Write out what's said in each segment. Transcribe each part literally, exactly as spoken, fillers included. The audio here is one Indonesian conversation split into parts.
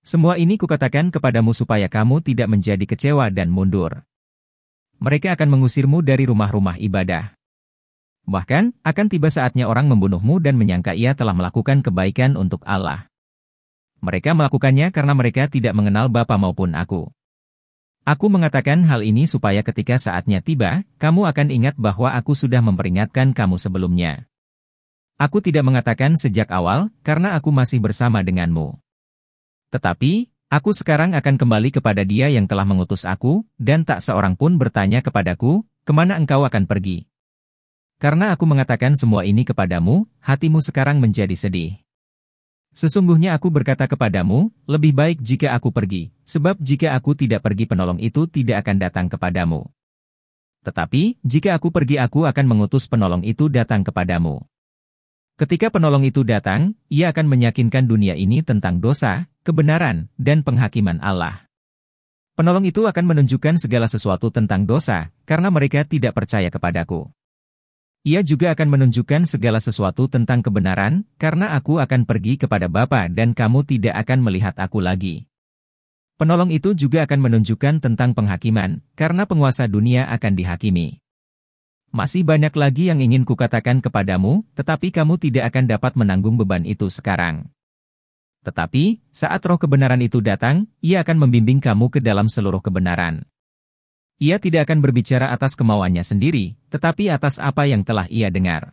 Semua ini kukatakan kepadamu supaya kamu tidak menjadi kecewa dan mundur. Mereka akan mengusirmu dari rumah-rumah ibadah. Bahkan, akan tiba saatnya orang membunuhmu dan menyangka ia telah melakukan kebaikan untuk Allah. Mereka melakukannya karena mereka tidak mengenal Bapa maupun aku. Aku mengatakan hal ini supaya ketika saatnya tiba, kamu akan ingat bahwa aku sudah memperingatkan kamu sebelumnya. Aku tidak mengatakan sejak awal, karena aku masih bersama denganmu. Tetapi, aku sekarang akan kembali kepada Dia yang telah mengutus aku, dan tak seorang pun bertanya kepadaku, kemana engkau akan pergi? Karena aku mengatakan semua ini kepadamu, hatimu sekarang menjadi sedih. Sesungguhnya aku berkata kepadamu, lebih baik jika aku pergi, sebab jika aku tidak pergi penolong itu tidak akan datang kepadamu. Tetapi, jika aku pergi aku akan mengutus penolong itu datang kepadamu. Ketika penolong itu datang, ia akan meyakinkan dunia ini tentang dosa, kebenaran, dan penghakiman Allah. Penolong itu akan menunjukkan segala sesuatu tentang dosa, karena mereka tidak percaya kepadaku. Ia juga akan menunjukkan segala sesuatu tentang kebenaran, karena aku akan pergi kepada Bapa dan kamu tidak akan melihat aku lagi. Penolong itu juga akan menunjukkan tentang penghakiman, karena penguasa dunia akan dihakimi. Masih banyak lagi yang ingin kukatakan kepadamu, tetapi kamu tidak akan dapat menanggung beban itu sekarang. Tetapi, saat roh kebenaran itu datang, ia akan membimbing kamu ke dalam seluruh kebenaran. Ia tidak akan berbicara atas kemauannya sendiri, tetapi atas apa yang telah ia dengar.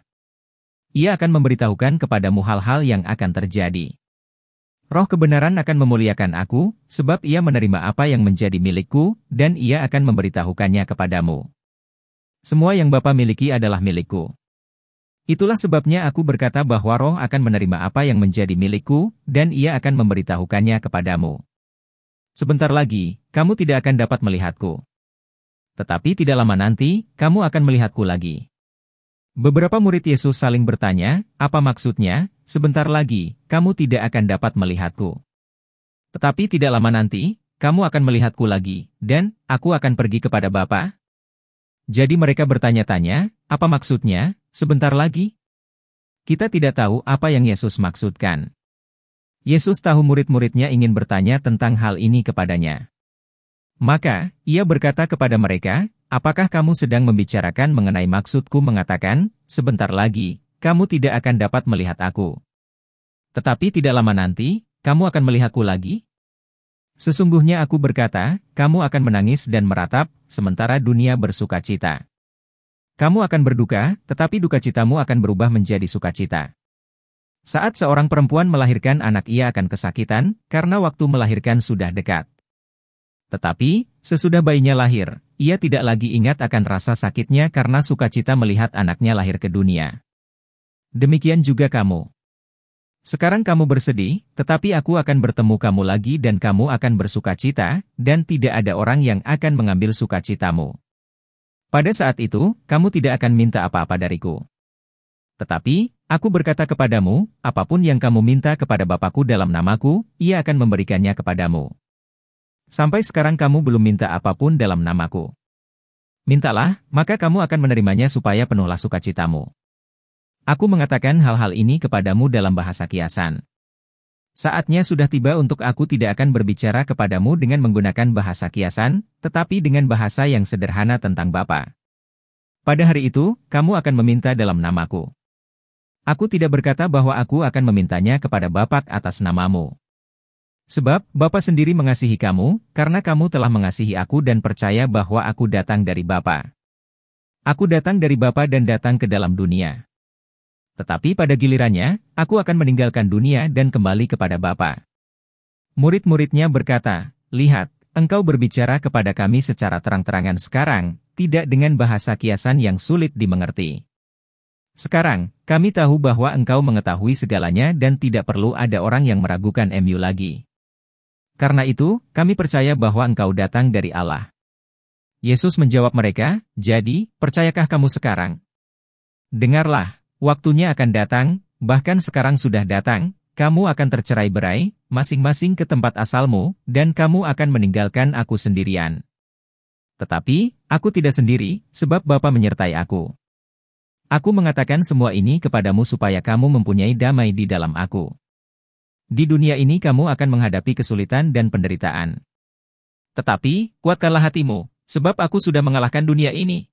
Ia akan memberitahukan kepadamu hal-hal yang akan terjadi. Roh kebenaran akan memuliakan aku, sebab ia menerima apa yang menjadi milikku, dan ia akan memberitahukannya kepadamu. Semua yang Bapa miliki adalah milikku. Itulah sebabnya aku berkata bahwa roh akan menerima apa yang menjadi milikku, dan ia akan memberitahukannya kepadamu. Sebentar lagi, kamu tidak akan dapat melihatku. Tetapi tidak lama nanti, kamu akan melihatku lagi. Beberapa murid Yesus saling bertanya, apa maksudnya, sebentar lagi, kamu tidak akan dapat melihatku. Tetapi tidak lama nanti, kamu akan melihatku lagi, dan aku akan pergi kepada Bapa? Jadi mereka bertanya-tanya, apa maksudnya, sebentar lagi? Kita tidak tahu apa yang Yesus maksudkan. Yesus tahu murid-muridnya ingin bertanya tentang hal ini kepadanya. Maka, ia berkata kepada mereka, apakah kamu sedang membicarakan mengenai maksudku mengatakan, sebentar lagi, kamu tidak akan dapat melihat aku. Tetapi tidak lama nanti, kamu akan melihatku lagi? Sesungguhnya aku berkata, kamu akan menangis dan meratap, sementara dunia bersukacita. Kamu akan berduka, tetapi dukacitamu akan berubah menjadi sukacita. Saat seorang perempuan melahirkan anak ia akan kesakitan, karena waktu melahirkan sudah dekat. Tetapi, sesudah bayinya lahir, ia tidak lagi ingat akan rasa sakitnya karena sukacita melihat anaknya lahir ke dunia. Demikian juga kamu. Sekarang kamu bersedih, tetapi aku akan bertemu kamu lagi dan kamu akan bersukacita, dan tidak ada orang yang akan mengambil sukacitamu. Pada saat itu, kamu tidak akan minta apa-apa dariku. Tetapi, aku berkata kepadamu, apapun yang kamu minta kepada Bapakku dalam namaku, ia akan memberikannya kepadamu. Sampai sekarang kamu belum minta apapun dalam namaku. Mintalah, maka kamu akan menerimanya supaya penuhlah sukacitamu. Aku mengatakan hal-hal ini kepadamu dalam bahasa kiasan. Saatnya sudah tiba untuk aku tidak akan berbicara kepadamu dengan menggunakan bahasa kiasan, tetapi dengan bahasa yang sederhana tentang Bapa. Pada hari itu, kamu akan meminta dalam namaku. Aku tidak berkata bahwa aku akan memintanya kepada Bapa atas namamu. Sebab, Bapa sendiri mengasihi kamu, karena kamu telah mengasihi aku dan percaya bahwa aku datang dari Bapa. Aku datang dari Bapa dan datang ke dalam dunia. Tetapi pada gilirannya, aku akan meninggalkan dunia dan kembali kepada Bapa. Murid-muridnya berkata, lihat, engkau berbicara kepada kami secara terang-terangan sekarang, tidak dengan bahasa kiasan yang sulit dimengerti. Sekarang, kami tahu bahwa engkau mengetahui segalanya dan tidak perlu ada orang yang meragukan emu lagi. Karena itu, kami percaya bahwa engkau datang dari Allah. Yesus menjawab mereka, jadi, percayakah kamu sekarang? Dengarlah, waktunya akan datang, bahkan sekarang sudah datang, kamu akan tercerai-berai, masing-masing ke tempat asalmu, dan kamu akan meninggalkan aku sendirian. Tetapi, aku tidak sendiri, sebab Bapa menyertai aku. Aku mengatakan semua ini kepadamu supaya kamu mempunyai damai di dalam aku. Di dunia ini kamu akan menghadapi kesulitan dan penderitaan. Tetapi, kuatkanlah hatimu, sebab aku sudah mengalahkan dunia ini.